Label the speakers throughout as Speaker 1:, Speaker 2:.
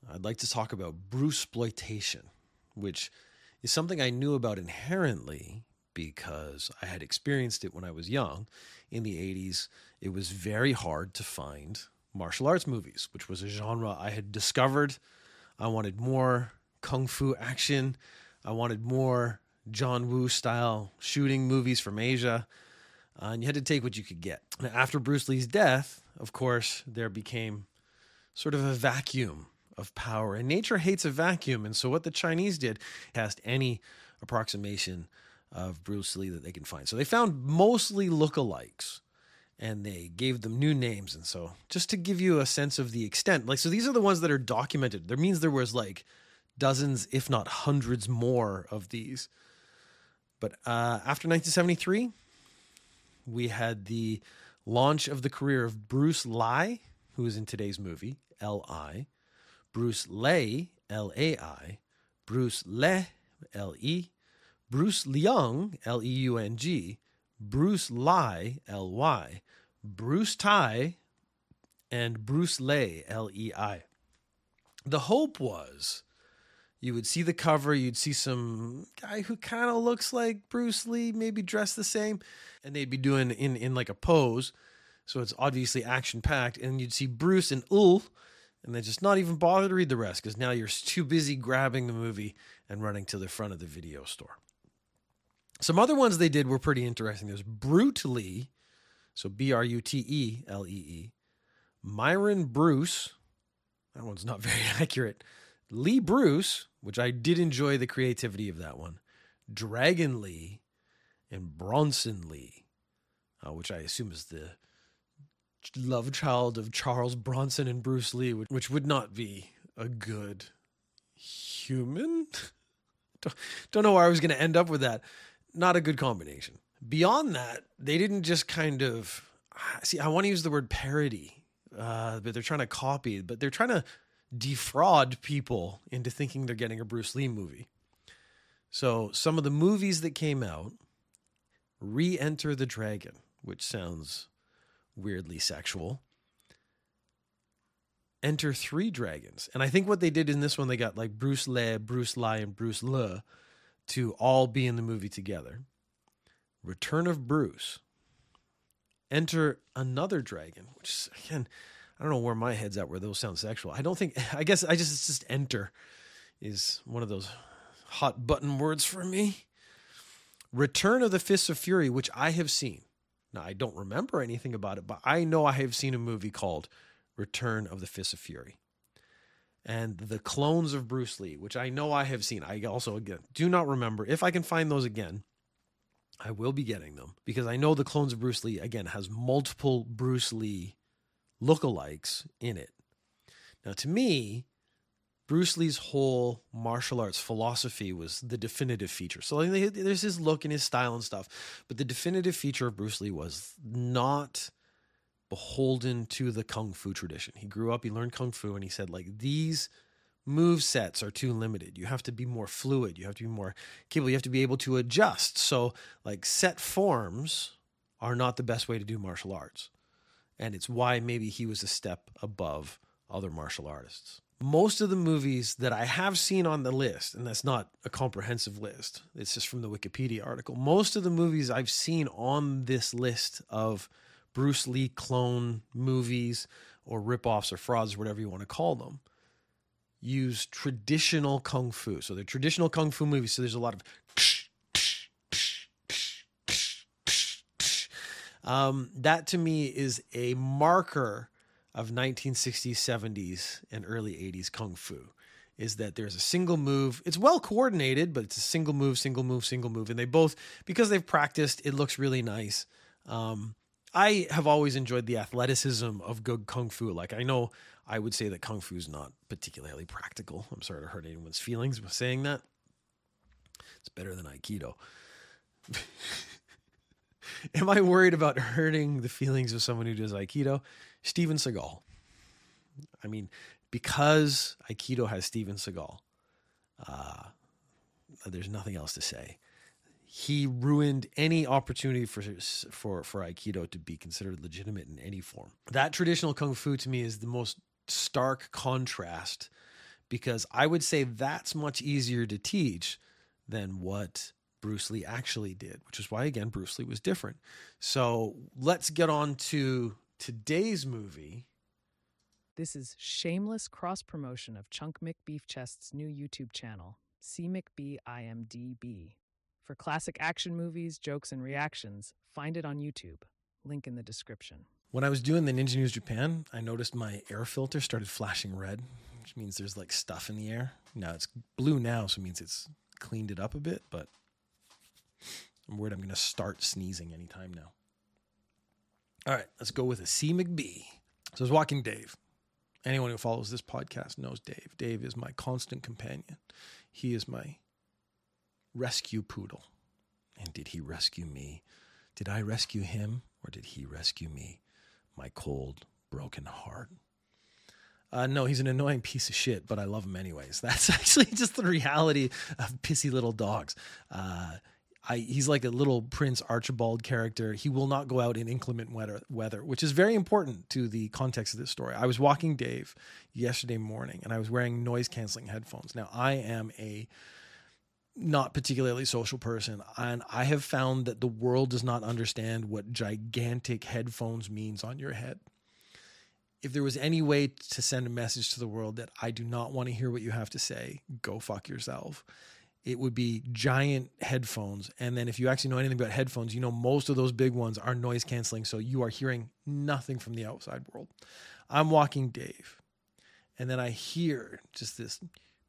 Speaker 1: I'd like to talk about Bruceploitation, which is something I knew about inherently because I had experienced it when I was young. In the 80s, it was very hard to find martial arts movies, which was a genre I had discovered. I wanted more kung fu action. I wanted more John Woo style shooting movies from Asia. And you had to take what you could get. Now, after Bruce Lee's death, of course, there became sort of a vacuum of power. And nature hates a vacuum. And so what the Chinese did, cast any approximation of Bruce Lee that they can find. So they found mostly lookalikes. And they gave them new names. And so just to give you a sense of the extent, like, so these are the ones that are documented. That means there was like dozens, if not hundreds more of these. But after 1973, we had the launch of the career of Bruce Lai, who is in today's movie, L.I., Bruce Lei, L.A.I., Bruce Le, L.E., Bruce Leung, L.E.U.N.G., Bruce Lai, L.Y., Bruce Tai, and Bruce Lei, L.E.I. The hope was you would see the cover, you'd see some guy who kind of looks like Bruce Lee, maybe dressed the same, and they'd be doing in like a pose. So it's obviously action-packed, and you'd see Bruce and and then just not even bother to read the rest because now you're too busy grabbing the movie and running to the front of the video store. Some other ones they did were pretty interesting. There's Brute Lee, so Brutee, Myron Bruce. That one's not very accurate. Lee Bruce, which I did enjoy the creativity of that one. Dragon Lee and Bronson Lee, which I assume is the love child of Charles Bronson and Bruce Lee, which would not be a good human. Don't know where I was going to end up with that. Not a good combination. Beyond that, they didn't just kind of, see, I want to use the word parody, but they're trying to copy, but they're trying to defraud people into thinking they're getting a Bruce Lee movie. So some of the movies that came out, Re-Enter the Dragon, which sounds weirdly sexual. Enter Three Dragons. And I think what they did in this one, they got like Bruce Lee, Bruce Lai, and Bruce Le to all be in the movie together. Return of Bruce. Enter Another Dragon, which again, I don't know where my head's at where those sound sexual. I guess it's just enter is one of those hot button words for me. Return of the Fists of Fury, which I have seen. Now, I don't remember anything about it, but I know I have seen a movie called Return of the Fists of Fury. And The Clones of Bruce Lee, which I know I have seen. I also, again, do not remember. If I can find those again, I will be getting them. Because I know The Clones of Bruce Lee, again, has multiple Bruce Lee lookalikes in it. Now, to me, Bruce Lee's whole martial arts philosophy was the definitive feature. So there's his look and his style and stuff. But the definitive feature of Bruce Lee was not beholden to the Kung Fu tradition. He grew up, he learned Kung Fu, and he said, like, these move sets are too limited. You have to be more fluid. You have to be more capable. You have to be able to adjust. So, like, set forms are not the best way to do martial arts. And it's why maybe he was a step above other martial artists. Most of the movies that I have seen on the list, and that's not a comprehensive list, it's just from the Wikipedia article. Most of the movies I've seen on this list of Bruce Lee clone movies or ripoffs or frauds or whatever you want to call them use traditional Kung Fu. So they're traditional Kung Fu movies. So there's a lot of that to me is a marker of 1960s, 70s, and early 80s Kung Fu, is that there's a single move. It's well coordinated, but it's a single move, single move, single move. And they both, because they've practiced, it looks really nice. I have always enjoyed the athleticism of good Kung Fu. Like, I know I would say that Kung Fu is not particularly practical. I'm sorry to hurt anyone's feelings with saying that. It's better than Aikido. Am I worried about hurting the feelings of someone who does Aikido? Steven Seagal. I mean, because Aikido has Steven Seagal, there's nothing else to say. He ruined any opportunity for Aikido to be considered legitimate in any form. That traditional Kung Fu to me is the most stark contrast because I would say that's much easier to teach than what Bruce Lee actually did, which is why, again, Bruce Lee was different. So let's get on to today's movie.
Speaker 2: This is shameless cross-promotion of Chunk McBeefchest's new YouTube channel, C McB IMDb. For classic action movies, jokes, and reactions, find it on YouTube. Link in the description.
Speaker 1: When I was doing the Ninja News Japan, I noticed my air filter started flashing red, which means there's like stuff in the air. Now it's blue now, so it means it's cleaned it up a bit, but I'm worried I'm going to start sneezing anytime now. All right, let's go with a C McB. So I was walking Dave. Anyone who follows this podcast knows Dave. Dave is my constant companion. He is my rescue poodle. And did he rescue me? Did I rescue him, or did he rescue me? My cold, broken heart. No, he's an annoying piece of shit, but I love him anyways. That's actually just the reality of pissy little dogs. He's like a little Prince Archibald character. He will not go out in inclement weather, which is very important to the context of this story. I was walking Dave yesterday morning, and I was wearing noise-canceling headphones. Now, I am a not particularly social person, and I have found that the world does not understand what gigantic headphones means on your head. If there was any way to send a message to the world that I do not want to hear what you have to say, go fuck yourself, it would be giant headphones. And then if you actually know anything about headphones, you know most of those big ones are noise canceling, so you are hearing nothing from the outside world. I'm walking Dave, and then I hear just this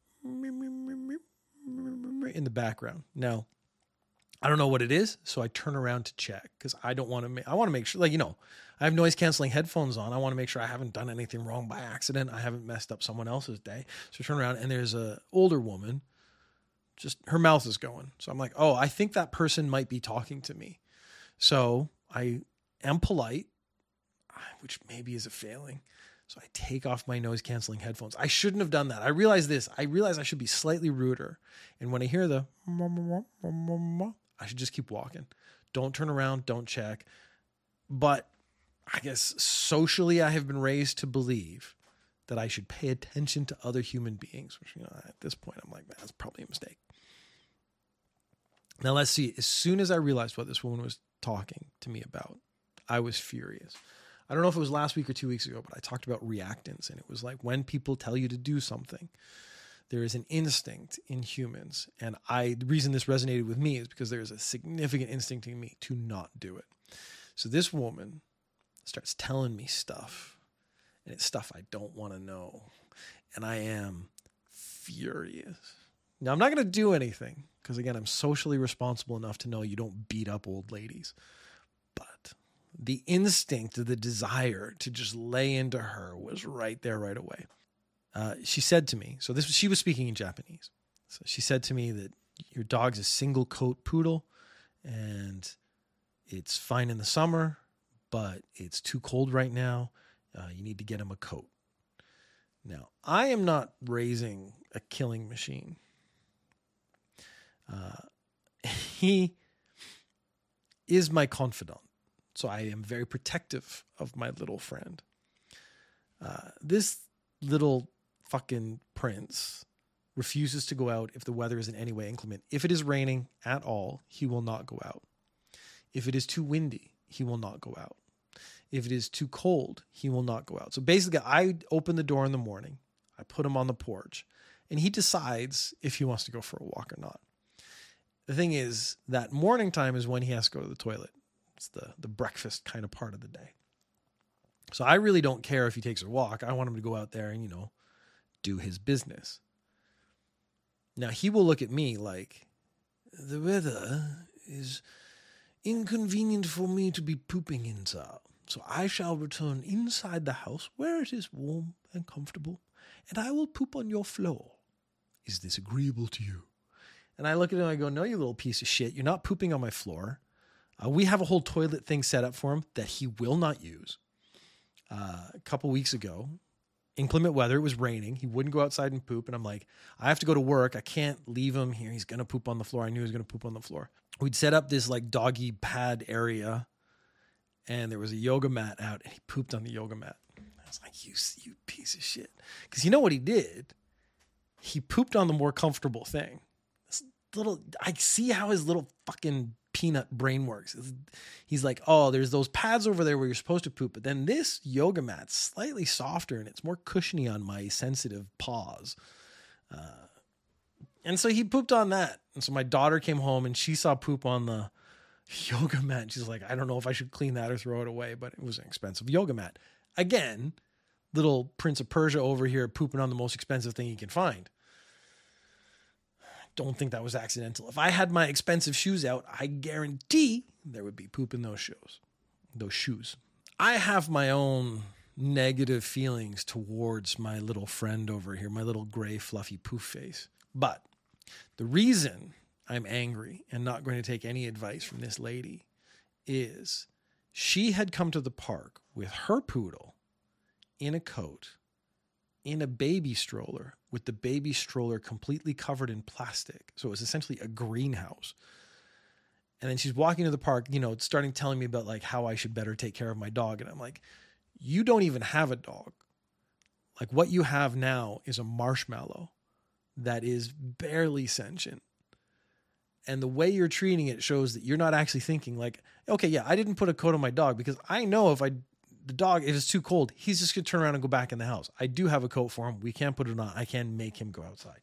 Speaker 1: in the background. Now, I don't know what it is, so I turn around to check because I don't want to. I want to make sure, I have noise canceling headphones on. I want to make sure I haven't done anything wrong by accident. I haven't messed up someone else's day. So I turn around, and there's a older woman. Just her mouth is going. So I'm like, oh, I think that person might be talking to me. So I am polite, which maybe is a failing. So I take off my noise canceling headphones. I shouldn't have done that. I realize this. I realize I should be slightly ruder. And when I hear the I should just keep walking. Don't turn around. Don't check. But I guess socially I have been raised to believe that I should pay attention to other human beings, which, at this point I'm like, man, that's probably a mistake. Now let's see. As soon as I realized what this woman was talking to me about, I was furious. I don't know if it was last week or 2 weeks ago, but I talked about reactance, and it was like when people tell you to do something, there is an instinct in humans. And the reason this resonated with me is because there is a significant instinct in me to not do it. So this woman starts telling me stuff, and it's stuff I don't want to know. And I am furious. Now, I'm not going to do anything because, again, I'm socially responsible enough to know you don't beat up old ladies. But the instinct, the desire to just lay into her was right there right away. She said to me, she was speaking in Japanese. So she said to me that your dog's a single coat poodle and it's fine in the summer, but it's too cold right now. You need to get him a coat. Now, I am not raising a killing machine. He is my confidant, so I am very protective of my little friend. This little fucking prince refuses to go out if the weather is in any way inclement. If it is raining at all, he will not go out. If it is too windy, he will not go out. If it is too cold, he will not go out. So basically, I open the door in the morning, I put him on the porch, and he decides if he wants to go for a walk or not. The thing is, that morning time is when he has to go to the toilet. It's the breakfast kind of part of the day. So I really don't care if he takes a walk. I want him to go out there and, do his business. Now, he will look at me like, the weather is inconvenient for me to be pooping in, sir. So I shall return inside the house where it is warm and comfortable, and I will poop on your floor. Is this agreeable to you? And I look at him and I go, no, you little piece of shit. You're not pooping on my floor. We have a whole toilet thing set up for him that he will not use. A couple weeks ago, inclement weather, it was raining. He wouldn't go outside and poop. And I'm like, I have to go to work. I can't leave him here. He's going to poop on the floor. I knew he was going to poop on the floor. We'd set up this like doggy pad area, and there was a yoga mat out, and he pooped on the yoga mat. I was like, you piece of shit. Because you know what he did? he pooped on the more comfortable thing. I see how his little fucking peanut brain works. He's like, oh, there's those pads over there where you're supposed to poop, but then this yoga mat's slightly softer and it's more cushiony on my sensitive paws. And so he pooped on that. And so my daughter came home and she saw poop on the yoga mat. And she's like, I don't know if I should clean that or throw it away, but it was an expensive yoga mat. Again, little Prince of Persia over here pooping on the most expensive thing he can find. Don't think that was accidental. If I had my expensive shoes out, I guarantee there would be poop in those shoes. I have my own negative feelings towards my little friend over here, my little gray fluffy poof face. But the reason I'm angry and not going to take any advice from this lady is she had come to the park with her poodle in a coat, in a baby stroller, with the baby stroller completely covered in plastic. So it was essentially a greenhouse. And then she's walking to the park, starting telling me about like how I should better take care of my dog. And I'm like, you don't even have a dog. Like what you have now is a marshmallow that is barely sentient. And the way you're treating it shows that you're not actually thinking like, okay, yeah, I didn't put a coat on my dog because I know if the dog, if it's too cold, he's just going to turn around and go back in the house. I do have a coat for him. We can't put it on. I can make him go outside.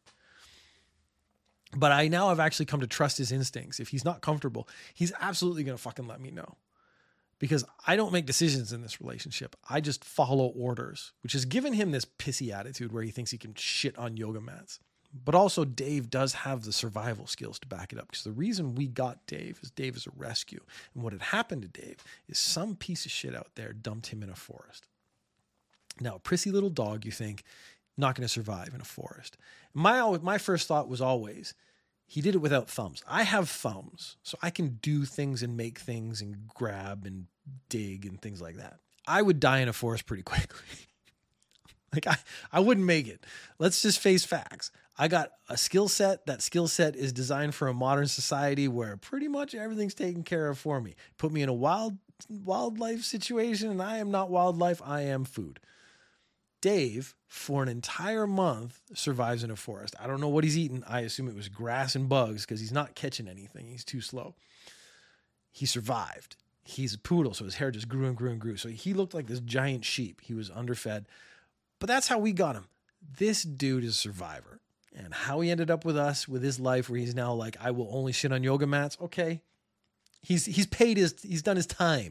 Speaker 1: But I now have actually come to trust his instincts. If he's not comfortable, he's absolutely going to fucking let me know. Because I don't make decisions in this relationship. I just follow orders, which has given him this pissy attitude where he thinks he can shit on yoga mats. But also Dave does have the survival skills to back it up, because the reason we got Dave is a rescue. And what had happened to Dave is some piece of shit out there dumped him in a forest. Now, a prissy little dog, you think, not going to survive in a forest. My first thought was always, he did it without thumbs. I have thumbs, so I can do things and make things and grab and dig and things like that. I would die in a forest pretty quickly. Like I wouldn't make it. Let's just face facts. I got a skill set. That skill set is designed for a modern society where pretty much everything's taken care of for me. Put me in a wildlife situation and I am not wildlife. I am food. Dave, for an entire month, survives in a forest. I don't know what he's eaten. I assume it was grass and bugs because he's not catching anything. He's too slow. He survived. He's a poodle, so his hair just grew and grew and grew. So he looked like this giant sheep. He was underfed. But that's how we got him. This dude is a survivor. And how he ended up with us, with his life, where he's now like, I will only shit on yoga mats. Okay. He's done his time.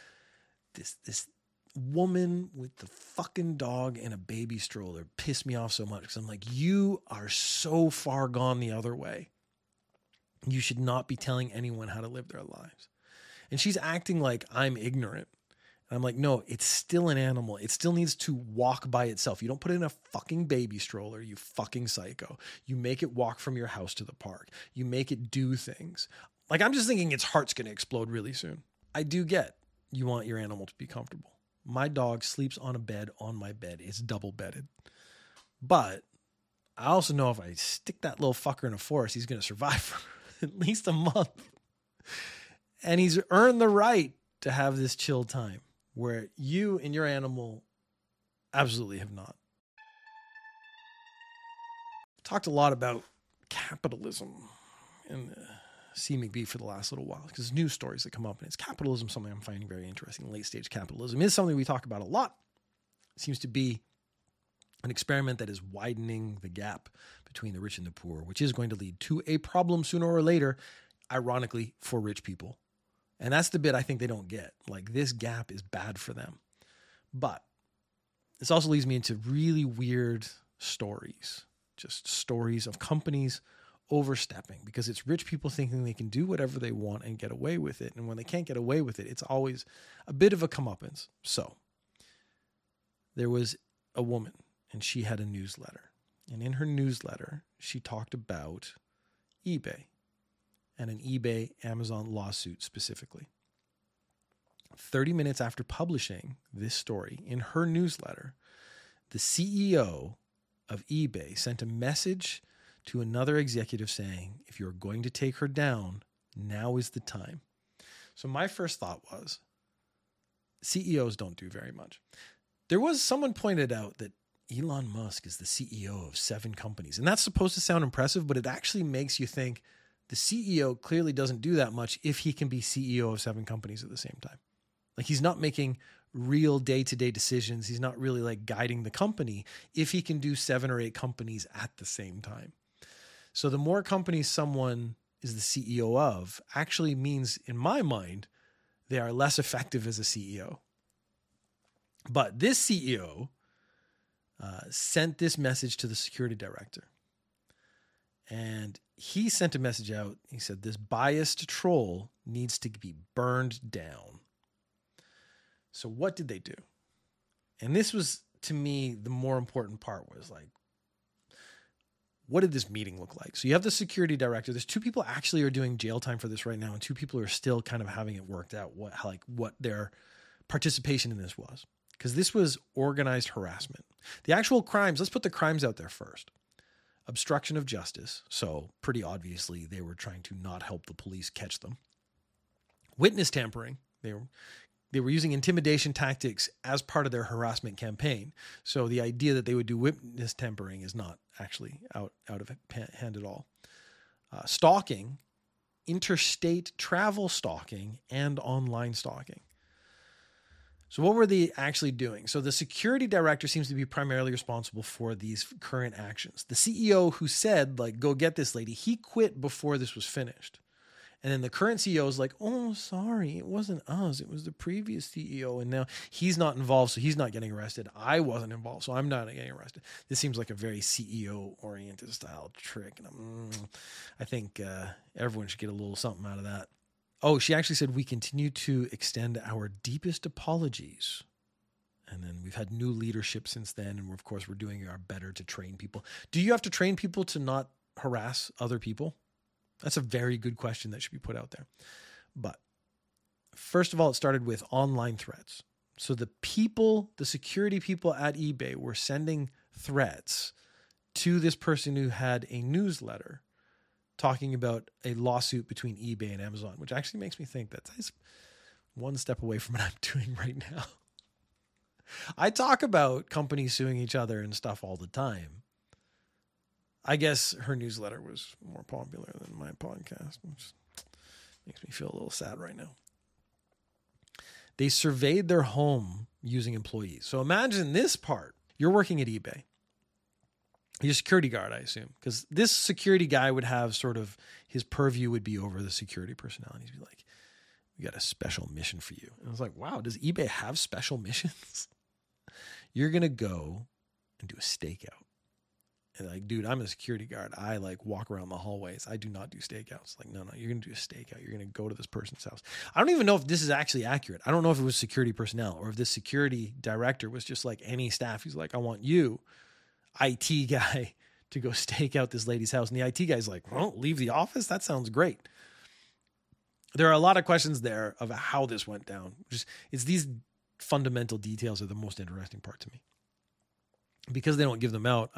Speaker 1: This woman with the fucking dog and a baby stroller pissed me off so much, because I'm like, you are so far gone the other way. You should not be telling anyone how to live their lives. And she's acting like I'm ignorant. And I'm like, no, it's still an animal. It still needs to walk by itself. You don't put it in a fucking baby stroller, you fucking psycho. You make it walk from your house to the park. You make it do things. Like, I'm just thinking its heart's going to explode really soon. I do get you want your animal to be comfortable. My dog sleeps on a bed on my bed. It's double bedded. But I also know if I stick that little fucker in a forest, he's going to survive for at least a month. And he's earned the right to have this chill time, where you and your animal absolutely have not. Talked a lot about capitalism in C. McBee for the last little while, because news stories that come up, and it's capitalism, something I'm finding very interesting. Late stage capitalism is something we talk about a lot. It seems to be an experiment that is widening the gap between the rich and the poor, which is going to lead to a problem sooner or later, ironically, for rich people. And that's the bit I think they don't get. Like, this gap is bad for them. But this also leads me into really weird stories, just stories of companies overstepping, because it's rich people thinking they can do whatever they want and get away with it. And when they can't get away with it, it's always a bit of a comeuppance. So there was a woman, and she had a newsletter. And in her newsletter, she talked about eBay and an eBay Amazon lawsuit specifically. 30 minutes after publishing this story in her newsletter, the CEO of eBay sent a message to another executive saying, if you're going to take her down, now is the time. So my first thought was, CEOs don't do very much. There was someone pointed out that Elon Musk is the CEO of 7 companies. And that's supposed to sound impressive, but it actually makes you think the CEO clearly doesn't do that much if he can be CEO of 7 companies at the same time. Like, he's not making real day-to-day decisions. He's not really like guiding the company if he can do 7 or 8 companies at the same time. So the more companies someone is the CEO of actually means, in my mind, they are less effective as a CEO. But this CEO sent this message to the security director. And he sent a message out. He said, this biased troll needs to be burned down. So what did they do? And this was, to me, the more important part was like, what did this meeting look like? So you have the security director. There's 2 people actually are doing jail time for this right now, and 2 people are still kind of having it worked out what their participation in this was. Because this was organized harassment. The actual crimes, let's put the crimes out there first. Obstruction of justice. So pretty obviously they were trying to not help the police catch them. Witness tampering. They were using intimidation tactics as part of their harassment campaign. So the idea that they would do witness tampering is not actually out of hand at all. Stalking, interstate travel stalking, and online stalking. So what were they actually doing? So the security director seems to be primarily responsible for these current actions. The CEO who said, like, go get this lady, he quit before this was finished. And then the current CEO is like, oh, sorry, it wasn't us. It was the previous CEO. And now he's not involved, so he's not getting arrested. I wasn't involved, so I'm not getting arrested. This seems like a very CEO-oriented style trick. And I think everyone should get a little something out of that. Oh, she actually said, we continue to extend our deepest apologies. And then we've had new leadership since then. And of course, we're doing our better to train people. Do you have to train people to not harass other people? That's a very good question that should be put out there. But first of all, it started with online threats. So the security people at eBay were sending threats to this person who had a newsletter talking about a lawsuit between eBay and Amazon, which actually makes me think that that's one step away from what I'm doing right now. I talk about companies suing each other and stuff all the time. I guess her newsletter was more popular than my podcast, which makes me feel a little sad right now. They surveyed their home using employees. So imagine this part. You're working at eBay. You're a security guard, I assume, because this security guy would have sort of, his purview would be over the security personnel. And he'd be like, we got a special mission for you. And I was like, wow, does eBay have special missions? You're going to go and do a stakeout. And like, dude, I'm a security guard. I like walk around the hallways. I do not do stakeouts. Like, no, you're going to do a stakeout. You're going to go to this person's house. I don't even know if this is actually accurate. I don't know if it was security personnel or if this security director was just like any staff. He's like, I want you, IT guy, to go stake out this lady's house. And the IT guy's like, well, leave the office? That sounds great. There are a lot of questions there of how this went down. It's these fundamental details are the most interesting part to me. Because they don't give them out,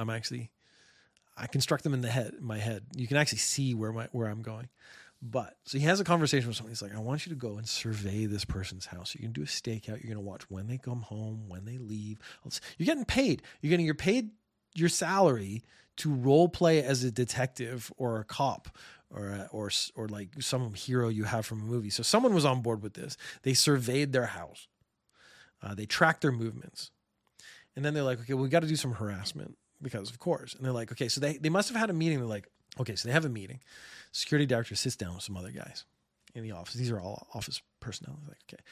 Speaker 1: I construct them in my head. You can actually see where I'm going. But so he has a conversation with someone. He's like, I want you to go and survey this person's house. You can do a stakeout. You're going to watch when they come home, when they leave. You're getting paid. You're paid your salary to role play as a detective or a cop or like some hero you have from a movie. So someone was on board with this. They surveyed their house. They tracked their movements. And then they're like, okay, well, we got to do some harassment because of course. And they're like, okay, so they must have had a meeting. They're like, okay, so they have a meeting. Security director sits down with some other guys in the office. These are all office personnel. They're like,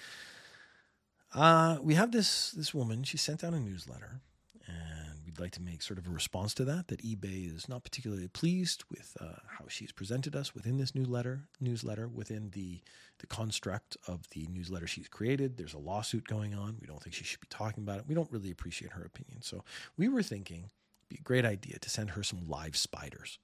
Speaker 1: okay, we have this woman. She sent out a newsletter and we'd like to make sort of a response to that eBay is not particularly pleased with how she's presented us within this newsletter within the construct of the newsletter she's created. There's a lawsuit going on. We don't think she should be talking about it. We don't really appreciate her opinion. So we were thinking it'd be a great idea to send her some live spiders.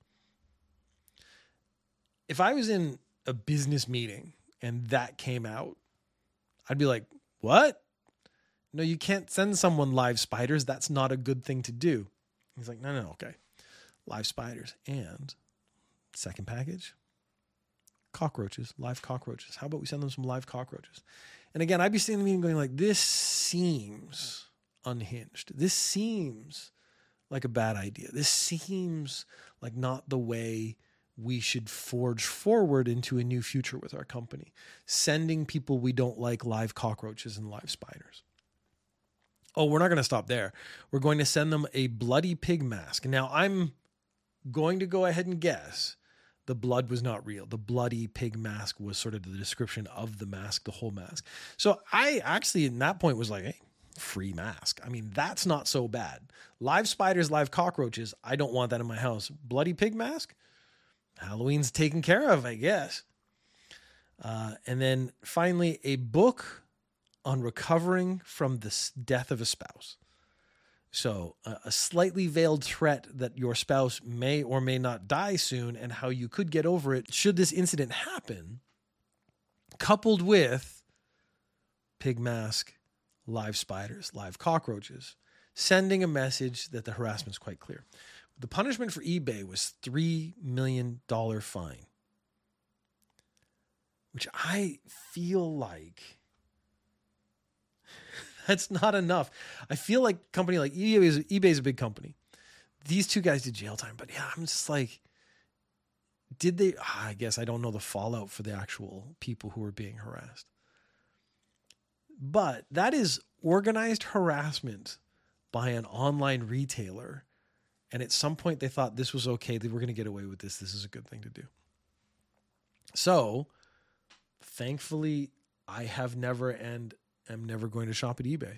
Speaker 1: If I was in a business meeting and that came out, I'd be like, what? No, you can't send someone live spiders. That's not a good thing to do. He's like, no, okay. Live spiders. And second package, cockroaches, live cockroaches. How about we send them some live cockroaches? And again, I'd be sitting in the meeting going like, this seems unhinged. This seems like a bad idea. This seems like not the way we should forge forward into a new future with our company. Sending people we don't like live cockroaches and live spiders. Oh, we're not going to stop there. We're going to send them a bloody pig mask. Now, I'm going to go ahead and guess the blood was not real. The bloody pig mask was sort of the description of the mask, the whole mask. So I actually, in that point, was like, hey, free mask. I mean, that's not so bad. Live spiders, live cockroaches, I don't want that in my house. Bloody pig mask? Halloween's taken care of, I guess. And then finally, a book on recovering from the death of a spouse. So a slightly veiled threat that your spouse may or may not die soon and how you could get over it should this incident happen, coupled with pig mask, live spiders, live cockroaches, sending a message that the harassment is quite clear. The punishment for eBay was $3 million fine, which I feel like that's not enough. I feel like a company like eBay is a big company. These two guys did jail time, but yeah, I'm just like, did they? I guess I don't know the fallout for the actual people who were being harassed. But that is organized harassment by an online retailer. And at some point they thought this was okay. They were going to get away with this. This is a good thing to do. So thankfully I have never and am never going to shop at eBay.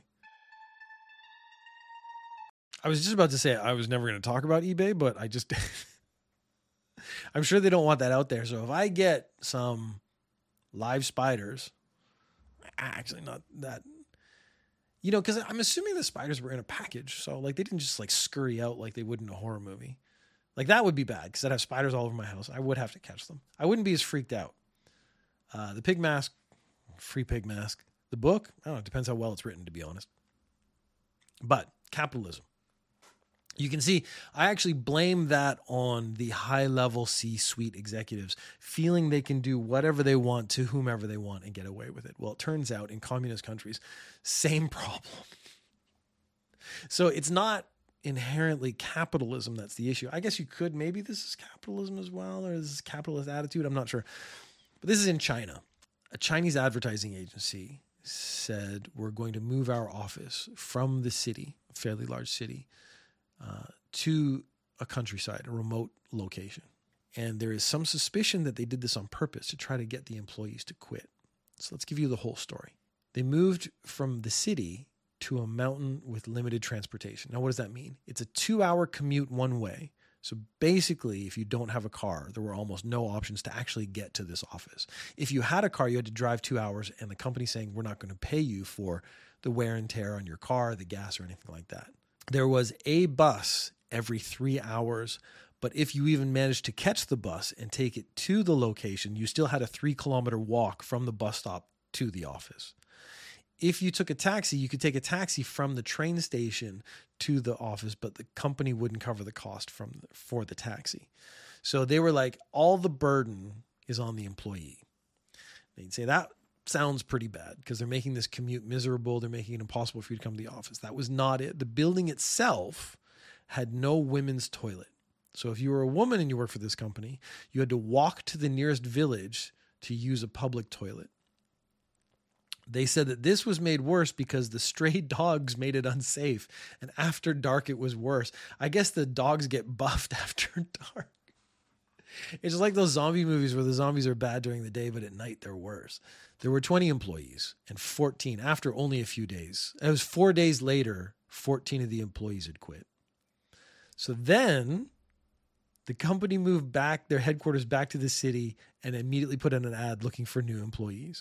Speaker 1: I was just about to say I was never going to talk about eBay, but I just, I'm sure they don't want that out there. So if I get some live spiders, actually not that, you know, because I'm assuming the spiders were in a package. So like they didn't just like scurry out like they would in a horror movie. Like that would be bad because I'd have spiders all over my house. I would have to catch them. I wouldn't be as freaked out. The pig mask, free pig mask. The book, I don't know, it depends how well it's written, to be honest. But capitalism. You can see, I actually blame that on the high-level C-suite executives feeling they can do whatever they want to whomever they want and get away with it. Well, it turns out in communist countries, same problem. So it's not inherently capitalism that's the issue. I guess you could, maybe this is capitalism as well, or this is capitalist attitude, I'm not sure. But this is in China. A Chinese advertising agency said, we're going to move our office from the city, a fairly large city, to a countryside, a remote location. And there is some suspicion that they did this on purpose to try to get the employees to quit. So let's give you the whole story. They moved from the city to a mountain with limited transportation. Now, what does that mean? It's a 2-hour commute one way. So basically, if you don't have a car, there were almost no options to actually get to this office. If you had a car, you had to drive 2 hours, and the company's saying, we're not going to pay you for the wear and tear on your car, the gas, or anything like that. There was a bus every 3 hours, but if you even managed to catch the bus and take it to the location, you still had a 3-kilometer walk from the bus stop to the office. If you took a taxi, you could take a taxi from the train station to the office, but the company wouldn't cover the cost for the taxi. So they were like, all the burden is on the employee. They'd say that sounds pretty bad because they're making this commute miserable. They're making it impossible for you to come to the office. That was not it. The building itself had no women's toilet. So if you were a woman and you worked for this company, you had to walk to the nearest village to use a public toilet. They said that this was made worse because the stray dogs made it unsafe. And after dark, it was worse. I guess the dogs get buffed after dark. It's just like those zombie movies where the zombies are bad during the day, but at night they're worse. There were 20 employees and 14 after only a few days. It was 4 days later, 14 of the employees had quit. So then the company moved back their headquarters back to the city and immediately put in an ad looking for new employees.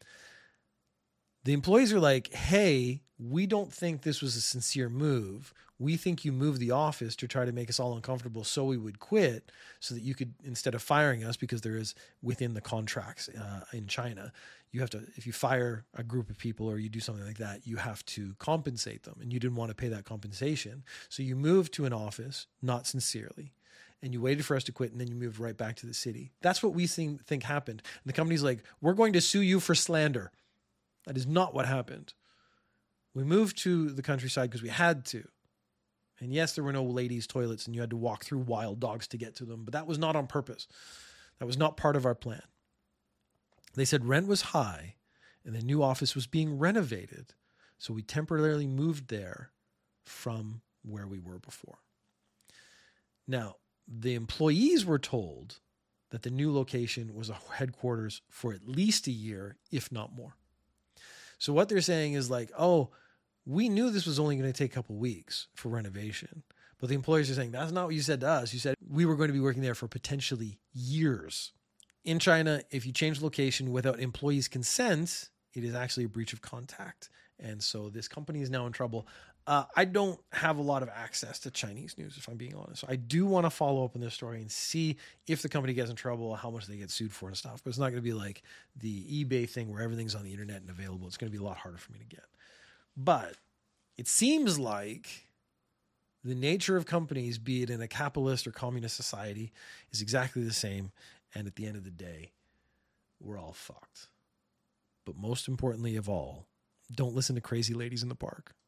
Speaker 1: The employees are like, hey, we don't think this was a sincere move. We think you moved the office to try to make us all uncomfortable so we would quit so that you could, instead of firing us, because there is within the contracts in China, you have to, if you fire a group of people or you do something like that, you have to compensate them. And you didn't want to pay that compensation. So you moved to an office, not sincerely, and you waited for us to quit, and then you moved right back to the city. That's what we think happened. And the company's like, we're going to sue you for slander. That is not what happened. We moved to the countryside because we had to. And yes, there were no ladies' toilets and you had to walk through wild dogs to get to them, but that was not on purpose. That was not part of our plan. They said rent was high and the new office was being renovated, so we temporarily moved there from where we were before. Now, the employees were told that the new location was a headquarters for at least a year, if not more. So what they're saying is like, oh, we knew this was only going to take a couple weeks for renovation. But the employers are saying, that's not what you said to us. You said we were going to be working there for potentially years. In China, if you change location without employees' consent, it is actually a breach of contract. And so this company is now in trouble. I don't have a lot of access to Chinese news, if I'm being honest. So I do want to follow up on this story and see if the company gets in trouble, how much they get sued for and stuff. But it's not going to be like the eBay thing where everything's on the internet and available. It's going to be a lot harder for me to get. But it seems like the nature of companies, be it in a capitalist or communist society, is exactly the same. And at the end of the day, we're all fucked. But most importantly of all, don't listen to crazy ladies in the park.